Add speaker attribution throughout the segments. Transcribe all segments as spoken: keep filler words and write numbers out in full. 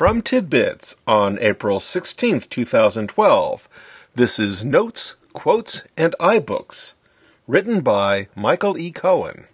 Speaker 1: From Tidbits on April sixteenth, two thousand twelve, this is Notes, Quotes, and iBooks, written by Michael E. Cohen.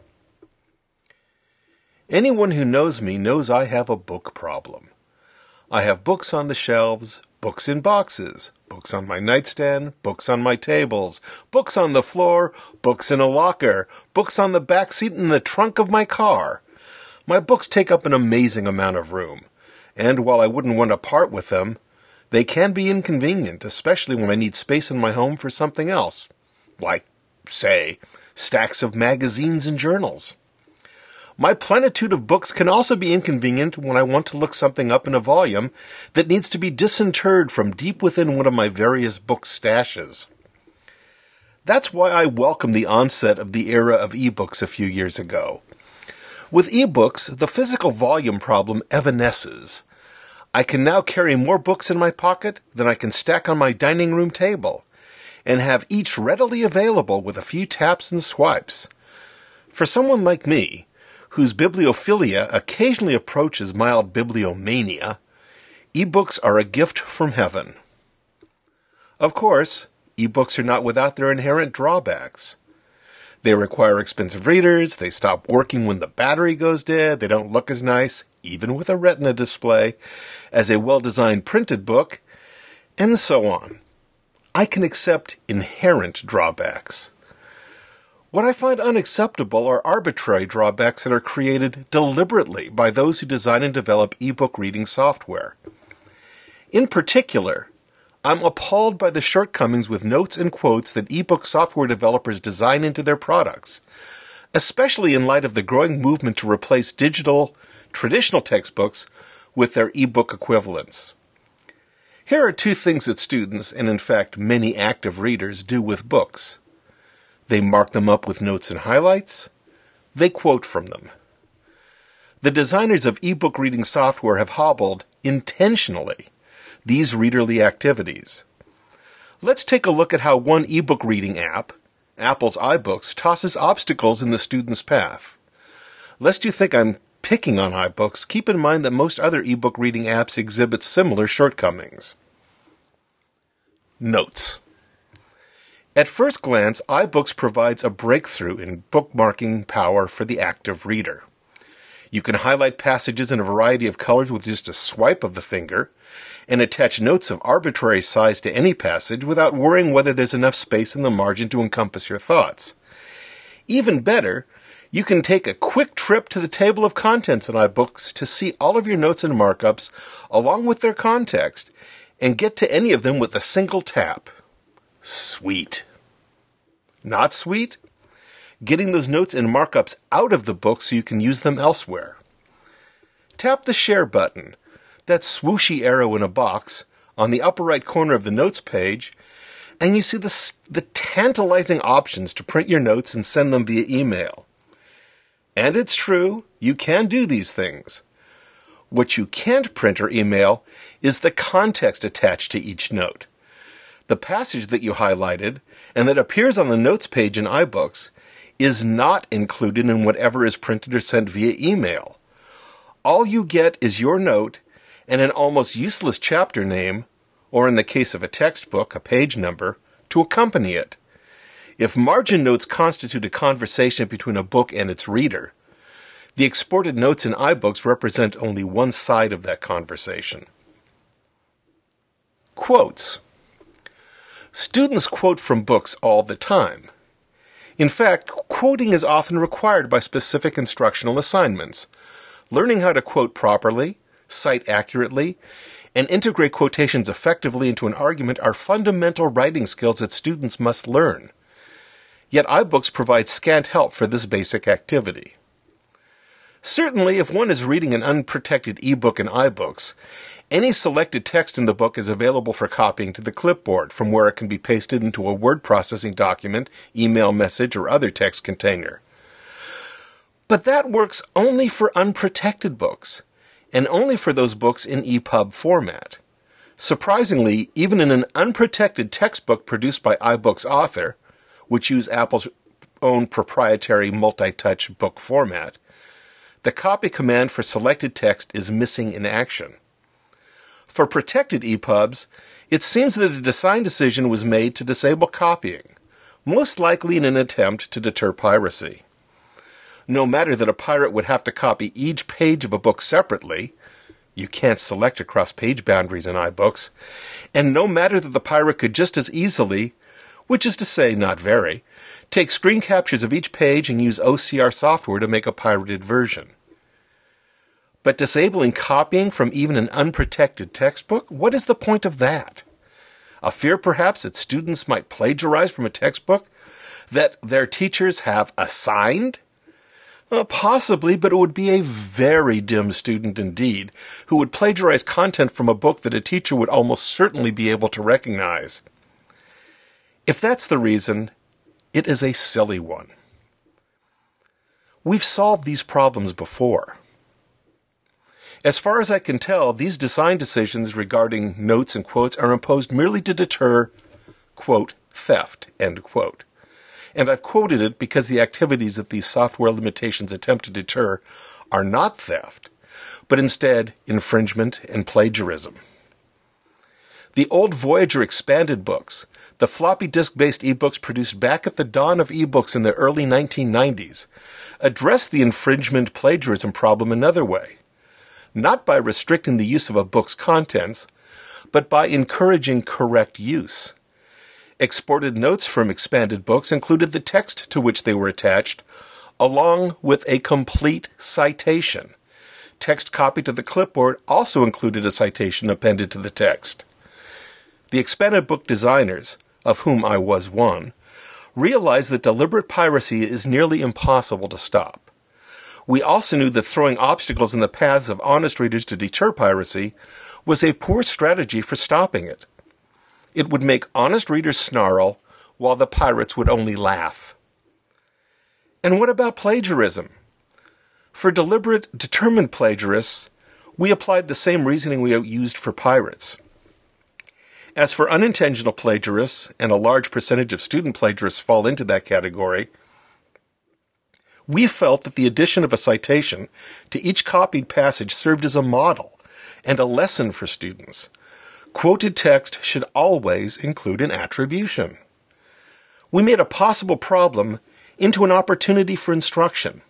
Speaker 1: Anyone who knows me knows I have a book problem. I have books on the shelves, books in boxes, books on my nightstand, books on my tables, books on the floor, books in a locker, books on the back seat in the trunk of my car. My books take up an amazing amount of room, and while I wouldn't want to part with them, they can be inconvenient, especially when I need space in my home for something else, like, say, stacks of magazines and journals. My plenitude of books can also be inconvenient when I want to look something up in a volume that needs to be disinterred from deep within one of my various book stashes. That's why I welcome the onset of the era of ebooks a few years ago. With ebooks, the physical volume problem evanesces. I can now carry more books in my pocket than I can stack on my dining room table, and have each readily available with a few taps and swipes. For someone like me, whose bibliophilia occasionally approaches mild bibliomania, ebooks are a gift from heaven. Of course, ebooks are not without their inherent drawbacks. They require expensive readers, they stop working when the battery goes dead, they don't look as nice, even with a retina display, as a well-designed printed book, and so on. I can accept inherent drawbacks. What I find unacceptable are arbitrary drawbacks that are created deliberately by those who design and develop ebook reading software. In particular, I'm appalled by the shortcomings with notes and quotes that ebook software developers design into their products, especially in light of the growing movement to replace digital, traditional textbooks with their ebook equivalents. Here are two things that students, and in fact many active readers, do with books. They mark them up with notes and highlights. They quote from them. The designers of ebook reading software have hobbled, intentionally, these readerly activities. Let's take a look at how one ebook reading app, Apple's iBooks, tosses obstacles in the student's path. Lest you think I'm picking on iBooks, keep in mind that most other ebook reading apps exhibit similar shortcomings. Notes. At first glance, iBooks provides a breakthrough in bookmarking power for the active reader. You can highlight passages in a variety of colors with just a swipe of the finger, and attach notes of arbitrary size to any passage without worrying whether there's enough space in the margin to encompass your thoughts. Even better, you can take a quick trip to the table of contents in iBooks to see all of your notes and markups along with their context, and get to any of them with a single tap. Sweet. Not sweet? Getting those notes and markups out of the book so you can use them elsewhere. Tap the Share button, that swooshy arrow in a box, on the upper right corner of the Notes page, and you see the, the tantalizing options to print your notes and send them via email. And it's true, you can do these things. What you can't print or email is the context attached to each note. The passage that you highlighted, and that appears on the Notes page in iBooks, is not included in whatever is printed or sent via email. All you get is your note and an almost useless chapter name, or in the case of a textbook, a page number, to accompany it. If margin notes constitute a conversation between a book and its reader, the exported notes in iBooks represent only one side of that conversation. Quotes. Students quote from books all the time. In fact, quoting is often required by specific instructional assignments. Learning how to quote properly, cite accurately, and integrate quotations effectively into an argument are fundamental writing skills that students must learn. Yet iBooks provide scant help for this basic activity. Certainly, if one is reading an unprotected ebook in iBooks, any selected text in the book is available for copying to the clipboard, from where it can be pasted into a word processing document, email message, or other text container. But that works only for unprotected books, and only for those books in E P U B format. Surprisingly, even in an unprotected textbook produced by iBooks Author, which use Apple's own proprietary multi-touch book format, the copy command for selected text is missing in action. For protected E P U Bs, it seems that a design decision was made to disable copying, most likely in an attempt to deter piracy. No matter that a pirate would have to copy each page of a book separately, you can't select across page boundaries in iBooks, and no matter that the pirate could just as easily, which is to say not very, take screen captures of each page and use O C R software to make a pirated version. But disabling copying from even an unprotected textbook, what is the point of that? A fear perhaps that students might plagiarize from a textbook that their teachers have assigned? Well, possibly, but it would be a very dim student indeed who would plagiarize content from a book that a teacher would almost certainly be able to recognize. If that's the reason, it is a silly one. We've solved these problems before. As far as I can tell, these design decisions regarding notes and quotes are imposed merely to deter, quote, theft, end quote. And I've quoted it because the activities that these software limitations attempt to deter are not theft, but instead infringement and plagiarism. The old Voyager expanded books, the floppy disk-based ebooks produced back at the dawn of ebooks in the early nineteen nineties, addressed the infringement plagiarism problem another way, not by restricting the use of a book's contents, but by encouraging correct use. Exported notes from expanded books included the text to which they were attached, along with a complete citation. Text copied to the clipboard also included a citation appended to the text. The expanded book designers, of whom I was one, realized that deliberate piracy is nearly impossible to stop. We also knew that throwing obstacles in the paths of honest readers to deter piracy was a poor strategy for stopping it. It would make honest readers snarl, while the pirates would only laugh. And what about plagiarism? For deliberate, determined plagiarists, we applied the same reasoning we used for pirates. As for unintentional plagiarists, and a large percentage of student plagiarists fall into that category, we felt that the addition of a citation to each copied passage served as a model and a lesson for students. Quoted text should always include an attribution. We made a possible problem into an opportunity for instruction.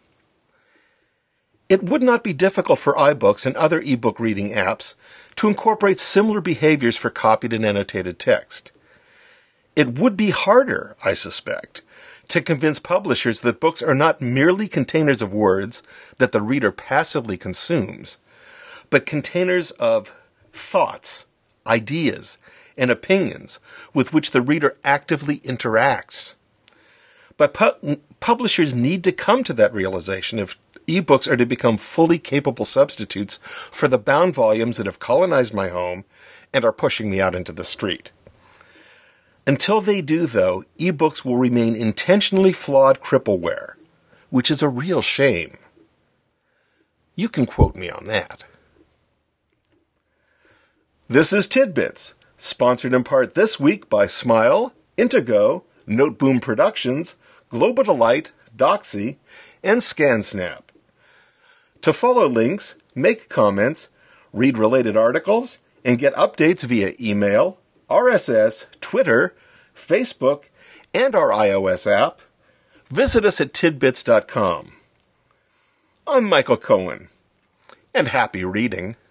Speaker 1: It would not be difficult for iBooks and other ebook reading apps to incorporate similar behaviors for copied and annotated text. It would be harder, I suspect, to convince publishers that books are not merely containers of words that the reader passively consumes, but containers of thoughts, ideas, and opinions with which the reader actively interacts. But pu- publishers need to come to that realization if ebooks are to become fully capable substitutes for the bound volumes that have colonized my home and are pushing me out into the street. Until they do, though, ebooks will remain intentionally flawed crippleware, which is a real shame. You can quote me on that. This is Tidbits, sponsored in part this week by Smile, Intego, Noteboom Productions, Global Delight, Doxy, and ScanSnap. To follow links, make comments, read related articles, and get updates via email, R S S, Twitter, Facebook, and our iOS app, visit us at tidbits dot com. I'm Michael Cohen, and happy reading.